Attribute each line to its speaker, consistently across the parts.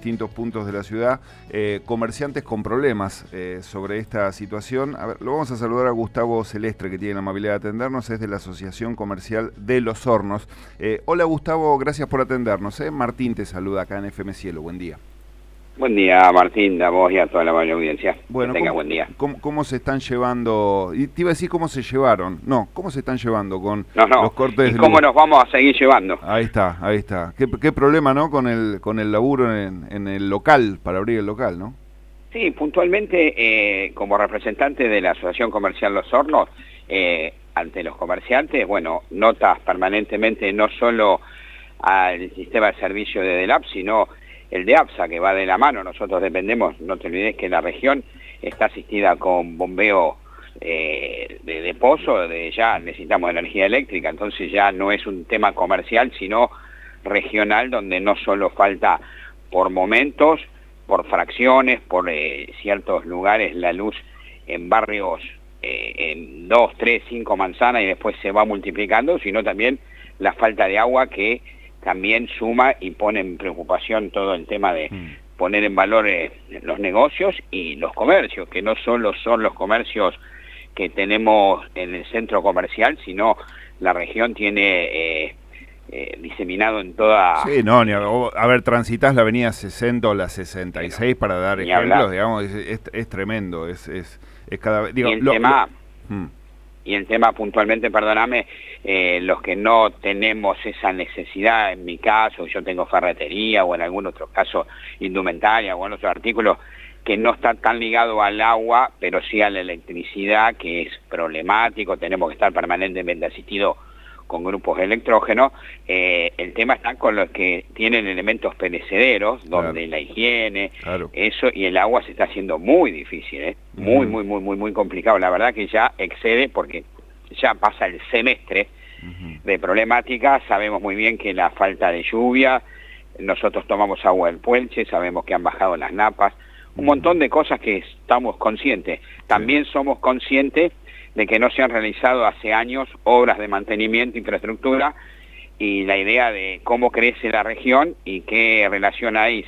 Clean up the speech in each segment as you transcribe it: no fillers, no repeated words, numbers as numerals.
Speaker 1: distintos puntos de la ciudad, comerciantes con problemas sobre esta situación. A ver, lo vamos a saludar a Gustavo Celestre, que tiene la amabilidad de atendernos, es de la Asociación Comercial de Los Hornos. Hola Gustavo, gracias por atendernos. Martín te saluda acá en FM Cielo, buen día.
Speaker 2: Buen día, Martín, a vos y a toda la audiencia.
Speaker 1: Bueno,
Speaker 2: que tenga buen día.
Speaker 1: ¿Cómo se están llevando? Y te iba a decir cómo se llevaron. No, ¿cómo se están llevando con los cortes
Speaker 2: ¿Y cómo nos vamos a seguir llevando?
Speaker 1: Ahí está, ahí está. ¿Qué problema, no? Con el laburo en el local, para abrir el local, ¿no?
Speaker 2: Sí, puntualmente, como representante de la Asociación Comercial Los Hornos, ante los comerciantes, bueno, notas permanentemente no solo al sistema de servicio de DELAP, sino el de APSA, que va de la mano. Nosotros dependemos, no te olvides que la región está asistida con bombeo de pozo, ya necesitamos energía eléctrica, entonces ya no es un tema comercial, sino regional, donde no solo falta por momentos, por fracciones, por ciertos lugares la luz en barrios en 2, 3, 5 manzanas y después se va multiplicando, sino también la falta de agua, que también suma y pone en preocupación todo el tema de poner en valor los negocios y los comercios, que no solo son los comercios que tenemos en el centro comercial, sino la región tiene diseminado en toda...
Speaker 1: Sí, no, a ver, transitas la avenida 60 o la 66, para dar ejemplos, digamos, es tremendo, es cada vez... Digo,
Speaker 2: y el tema puntualmente, perdóname, los que no tenemos esa necesidad, en mi caso, yo tengo ferretería o en algún otro caso indumentaria o en otros artículos, que no está tan ligado al agua, pero sí a la electricidad, que es problemático, tenemos que estar permanentemente asistidos con grupos electrógenos. El tema está con los que tienen elementos perecederos, donde la higiene, eso, y el agua se está haciendo muy difícil, muy complicado. La verdad que ya excede, porque ya pasa el semestre de problemática. Sabemos muy bien que la falta de lluvia, nosotros tomamos agua del Puelche, sabemos que han bajado las napas, un montón de cosas que estamos conscientes. También somos conscientes de que no se han realizado hace años obras de mantenimiento, infraestructura, y la idea de cómo crece la región y qué relación hay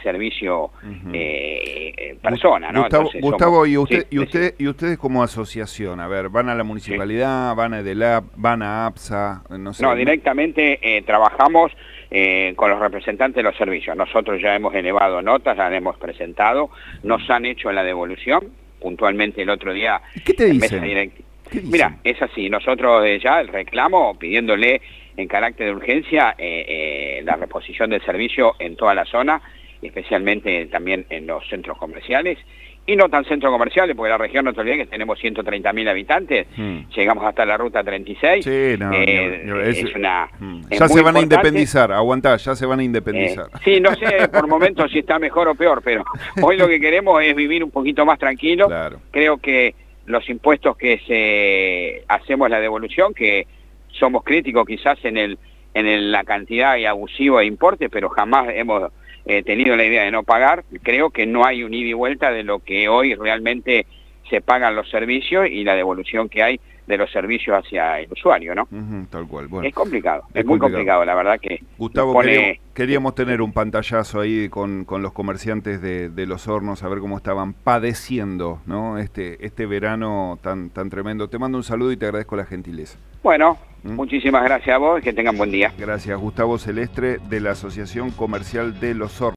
Speaker 2: servicio-persona, ¿no?
Speaker 1: Gustavo, entonces, ¿y ustedes como asociación? A ver, ¿van a la municipalidad, van a EDELAP, van a APSA? No sé.
Speaker 2: No, directamente trabajamos con los representantes de los servicios. Nosotros ya hemos elevado notas, ya hemos presentado, nos han hecho la devolución, puntualmente el otro día.
Speaker 1: ¿Qué te dicen?
Speaker 2: Mira, es así, nosotros ya el reclamo, pidiéndole en carácter de urgencia la reposición del servicio en toda la zona, especialmente también en los centros comerciales, y no tan centros comerciales, porque la región, no te olvides que tenemos 130.000 habitantes, llegamos hasta la ruta 36,
Speaker 1: sí,
Speaker 2: ya
Speaker 1: se van a independizar, aguantá, ya se van a independizar.
Speaker 2: Sí, no sé por momentos si está mejor o peor, pero hoy lo que queremos es vivir un poquito más tranquilo. Creo que los impuestos que hacemos la devolución, que somos críticos quizás en la cantidad y abusivo de importe, pero jamás hemos tenido la idea de no pagar. Creo que no hay un ida y vuelta de lo que hoy realmente se pagan los servicios y la devolución que hay de los servicios hacia el usuario, ¿no?
Speaker 1: Tal cual. Bueno,
Speaker 2: es complicado, es muy complicado, la verdad que...
Speaker 1: Gustavo, queríamos tener un pantallazo ahí con los comerciantes de Los Hornos, a ver cómo estaban padeciendo, ¿no? Este verano tan tremendo. Te mando un saludo y te agradezco la gentileza.
Speaker 2: Bueno, muchísimas gracias a vos y que tengan buen día.
Speaker 1: Gracias, Gustavo Celestre, de la Asociación Comercial de Los Hornos.